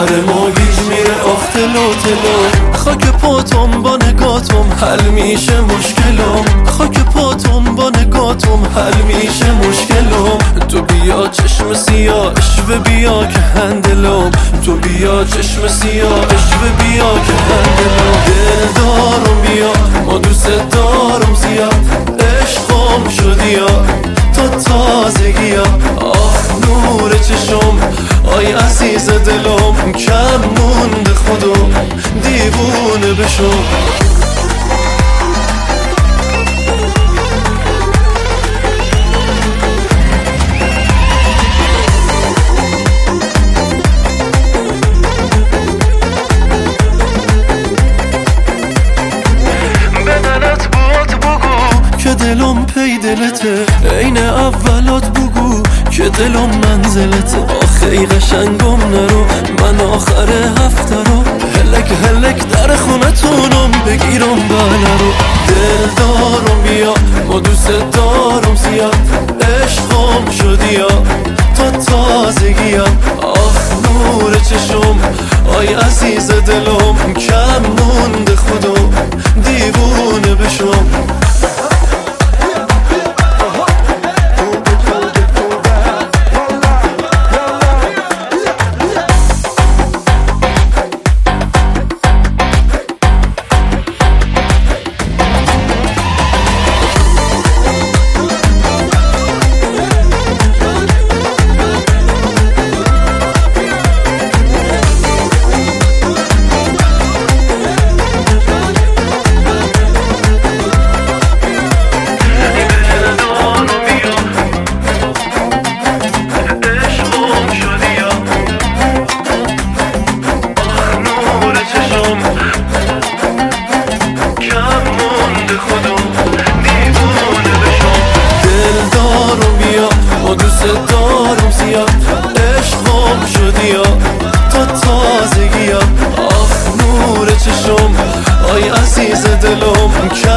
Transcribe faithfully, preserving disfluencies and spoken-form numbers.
سرمو گیج میره آخ تلو تلو. خاک پاتم با نگاتم حل میشه مشکلم، خاک پاتم با نگاتم حل میشه مشکلم. تو بیا چشم سیاه اشوه بیا که هندلم، تو بیا چشم سیاه اشوه بیا که هندلم. دل دارم بیا ما دوست دارم زیاد، عشقم شدی یا تا تازگی ها. آه نور چشم آی عزیز دلم، کم مونده خودم دیوونه بشم. که دلم پی دلته عین اولات بگو که دلم منزلته. آخه قشنگم نرو من آخر هفته رو هلک هلک در خونتونم بگیرم بله رو. دل دارم بیا ما دوست دارم زیاد، عشقم شدی یا تا تازگی ها. آخ نور چشم آی عزیز دلم، کم مونده خودم دیوونه بشم. دارم زیاد عشقم شدی یا تا تازگی ها. آخ نور چشم آی عزیز دلم.